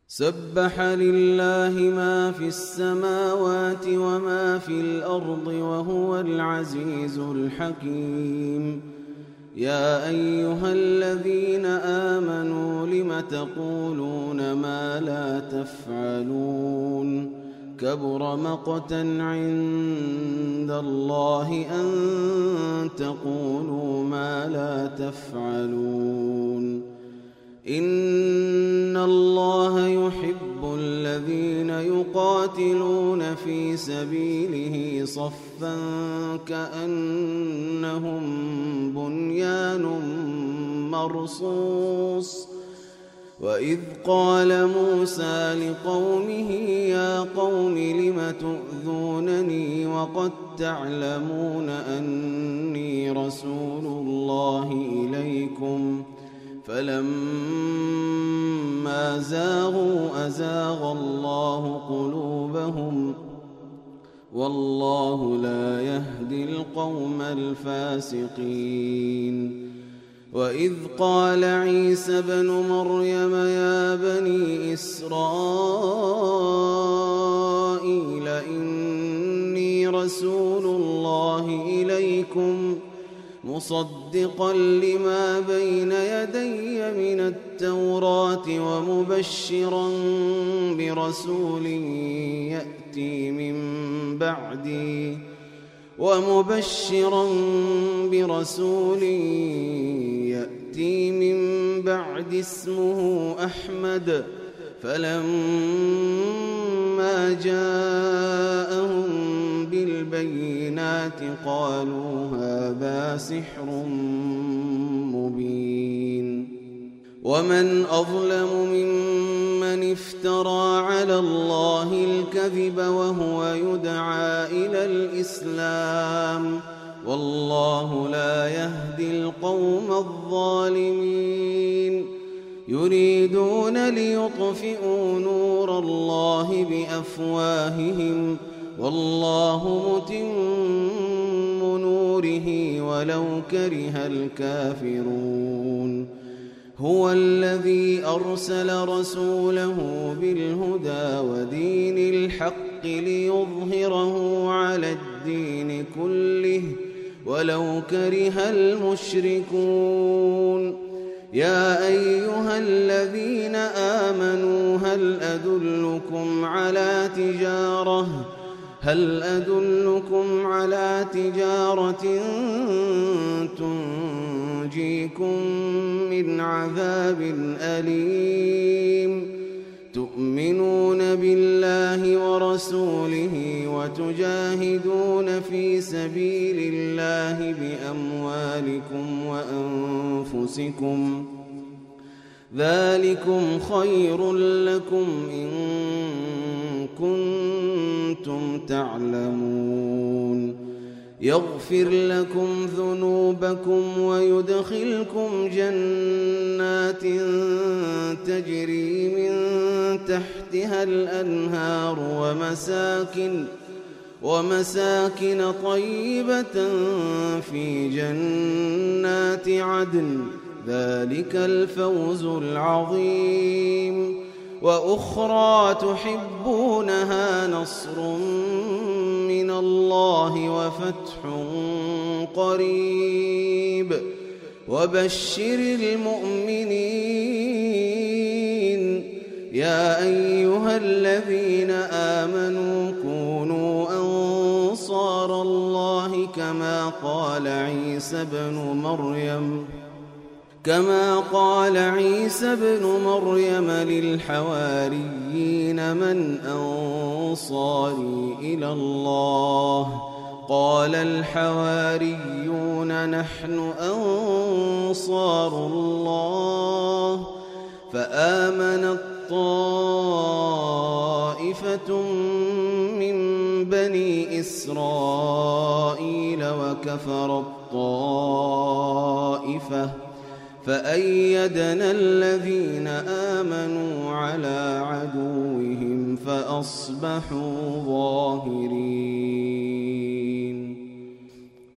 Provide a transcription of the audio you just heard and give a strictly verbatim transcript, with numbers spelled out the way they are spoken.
سبح لله ما في السماوات وما في الأرض وهو العزيز الحكيم. يا أيها الذين آمنوا لم تقولون ما لا تفعلون كبر مقتا عند الله أن تقولوا ما لا تفعلون. إن الله يحب الذين يقاتلون في سبيله صفا كأنهم بنيان مرصوص. وإذ قال موسى لقومه يا قوم لم تؤذونني وقد تعلمون أني رسول الله إليكم فلما زاغوا أزاغ الله قلوبهم والله لا يهدي القوم الفاسقين. وإذ قال عيسى ابن مريم يا بني إسرائيل إني رسول الله إليكم مصدقا لما بين يدي من التوراة ومبشرا برسول يأتي من بعدي ومبشرا برسول يأتي من بعد اسمه أحمد. فلما جاءهم بالبينات قالوا هذا سحر مبين. ومن أظلم ممن افترى على الله الكذب وهو يدعى إلى الإسلام والله لا يهدي القوم الظالمين. يريدون ليطفئوا نور الله بأفواههم والله متم نوره ولو كره الكافرون. هو الذي أرسل رسوله بالهدى ودين الحق ليظهره على الدين كله ولو كره المشركون. يا أيها الذين آمنوا هل أدلكم على تجارة هل أدلكم على تجارة تنجيكم من عذاب أليم تؤمنون بالله ورسوله وتجاهدون في سبيل الله بأموالكم وأنفسكم ذلكم خير لكم إن كنتم تعلمون. يغفر لكم ذنوبكم ويدخلكم جنات تجري من تحتها الأنهار ومساكن ومساكن طيبة في جنات عدن ذلك الفوز العظيم. وأخرى تحبونها نصر من الله وفتح قريب وبشر المؤمنين. يا أيها الذين آمنوا كونوا أنصار الله كما قال عيسى ابن مريم كما قال عيسى ابن مريم للحواريين من أنصاري إلى الله قال الحواريون نحن أنصار الله. فآمنت طائفة من بني إسرائيل وكفرت طائفة فأيدنا الذين آمنوا على عدوهم فأصبحوا ظاهرين.